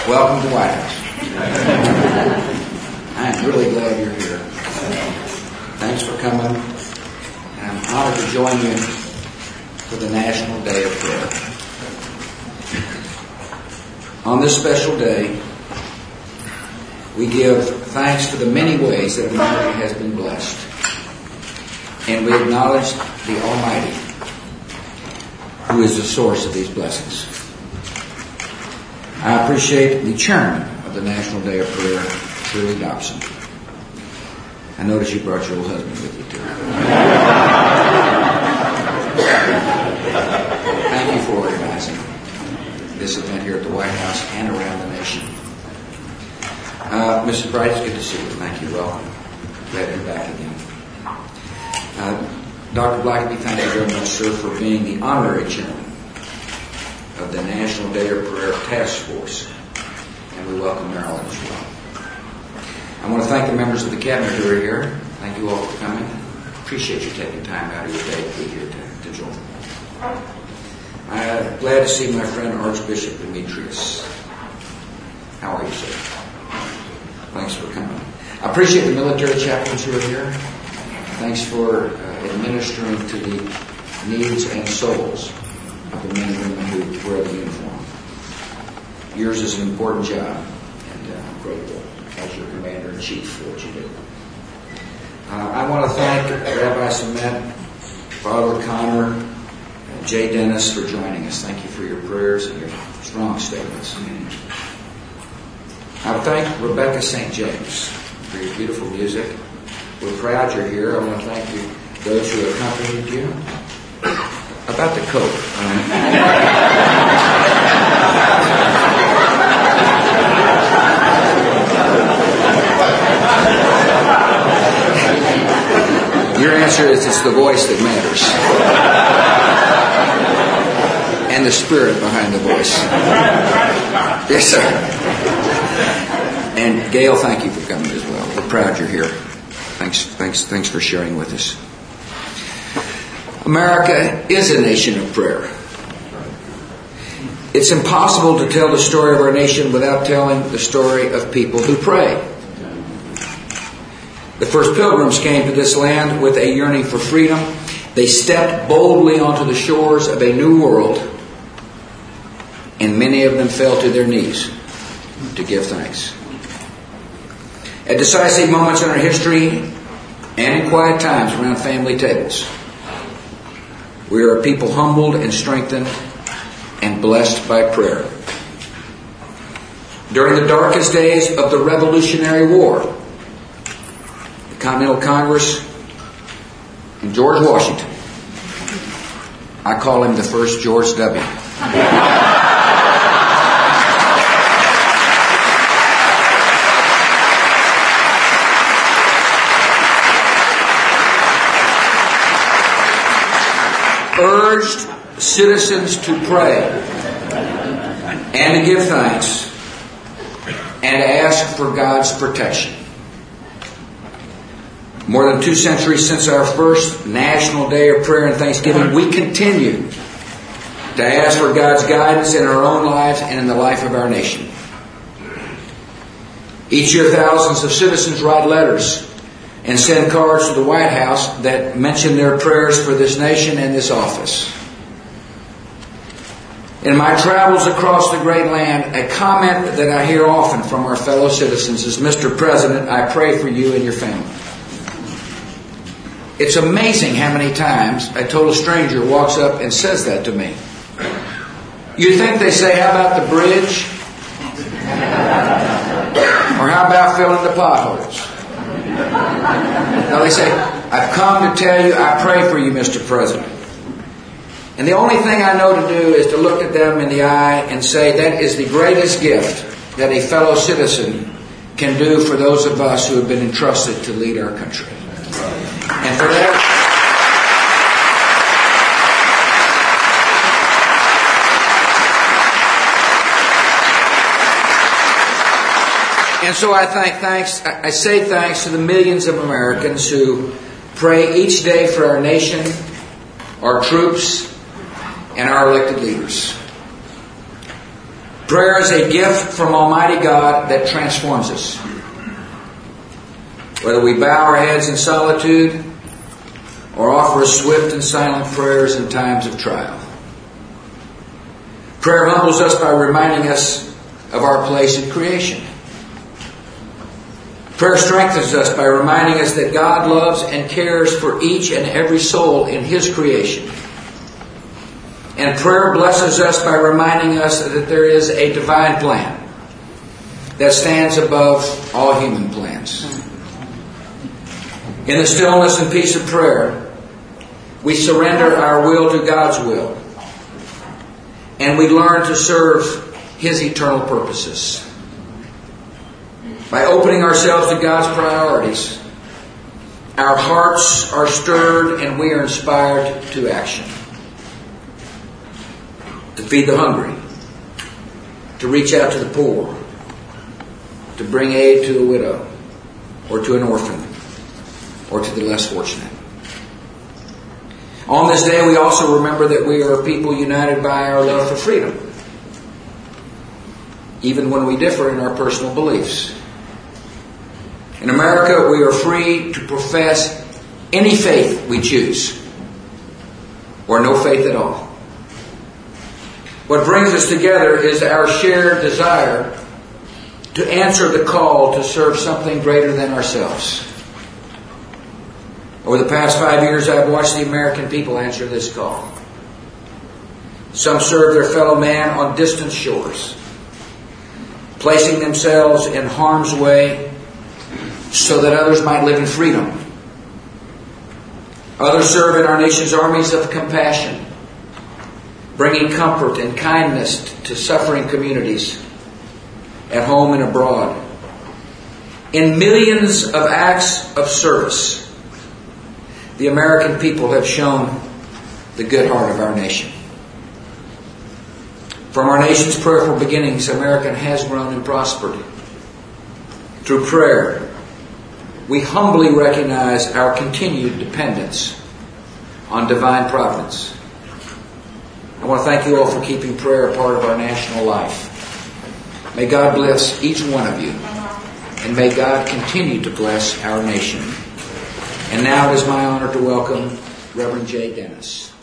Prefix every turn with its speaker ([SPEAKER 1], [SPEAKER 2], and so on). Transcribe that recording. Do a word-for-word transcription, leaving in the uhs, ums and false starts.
[SPEAKER 1] Welcome to White House. I'm really glad you're here. Thanks for coming. And I'm honored to join you for the National Day of Prayer. On this special day, we give thanks for the many ways that America has been blessed. And we acknowledge the Almighty, who is the source of these blessings. I appreciate the chairman of the National Day of Prayer, Shirley Dobson. I notice you brought your old husband with you too. Thank you for organizing this event here at the White House and around the nation. Uh, Missus Bright, it's good to see you. Thank you. Welcome. Glad you're back again. Uh, Doctor Blackaby, thank you very much, sir, for being the honorary chairman of the National Day of Prayer Task Force. And we welcome Marilyn as well. I want to thank the members of the Cabinet who are here. Thank you all for coming. Appreciate you taking time out of your day to be here to, to join. I'm glad to see my friend Archbishop Demetrius. How are you, sir? Thanks for coming. I appreciate the military chaplains who are here. Thanks for uh, administering to the needs and souls of the men and women who wear the uniform. Yours is an important job, and uh, I'm grateful as your Commander-in-Chief for what you do. Uh, I want to thank Rabbi Samet, Father Connor, and Jay Dennis for joining us. Thank you for your prayers and your strong statements. I thank Rebecca Saint James for your beautiful music. We're proud you're here. I want to thank you, those who accompanied you. About the coat. Your answer is it's the voice that matters. And the spirit behind the voice. Yes, sir. And Gail, thank you for coming as well. We're proud you're here. Thanks, thanks, thanks for sharing with us. America is a nation of prayer. It's impossible to tell the story of our nation without telling the story of people who pray. The first pilgrims came to this land with a yearning for freedom. They stepped boldly onto the shores of a new world, and many of them fell to their knees to give thanks. At decisive moments in our history and in quiet times around family tables, we are a people humbled and strengthened and blessed by prayer. During the darkest days of the Revolutionary War, the Continental Congress, and George Washington, I call him the first George W. urged citizens to pray and to give thanks and to ask for God's protection. More than two centuries since our first National Day of Prayer and Thanksgiving, we continue to ask for God's guidance in our own lives and in the life of our nation. Each year, thousands of citizens write letters and send cards to the White House that mention their prayers for this nation and this office. In my travels across the great land, a comment that I hear often from our fellow citizens is, "Mister President, I pray for you and your family." It's amazing how many times a total stranger walks up and says that to me. You think they say, "How about the bridge?" Or "How about filling the potholes?" No, they say, "I've come to tell you I pray for you, Mister President." And the only thing I know to do is to look at them in the eye and say that is the greatest gift that a fellow citizen can do for those of us who have been entrusted to lead our country. And for that, and so I thank thanks. I say thanks to the millions of Americans who pray each day for our nation, our troops, and our elected leaders. Prayer is a gift from Almighty God that transforms us. Whether we bow our heads in solitude or offer swift and silent prayers in times of trial. Prayer humbles us by reminding us of our place in creation. Prayer strengthens us by reminding us that God loves and cares for each and every soul in His creation. And prayer blesses us by reminding us that there is a divine plan that stands above all human plans. In the stillness and peace of prayer, we surrender our will to God's will, and we learn to serve His eternal purposes. By opening ourselves to God's priorities, our hearts are stirred and we are inspired to action. To feed the hungry, to reach out to the poor, to bring aid to a widow or to an orphan or to the less fortunate. On this day, we also remember that we are a people united by our love for freedom, even when we differ in our personal beliefs. In America, we are free to profess any faith we choose, or no faith at all. What brings us together is our shared desire to answer the call to serve something greater than ourselves. Over the past five years, I've watched the American people answer this call. Some serve their fellow man on distant shores, placing themselves in harm's way so that others might live in freedom. Others serve in our nation's armies of compassion, bringing comfort and kindness to suffering communities at home and abroad. In millions of acts of service, the American people have shown the good heart of our nation. From our nation's prayerful beginnings, America has grown and prospered. Through prayer, we humbly recognize our continued dependence on divine providence. I want to thank you all for keeping prayer a part of our national life. May God bless each one of you, and may God continue to bless our nation. And now it is my honor to welcome Reverend Jay Dennis.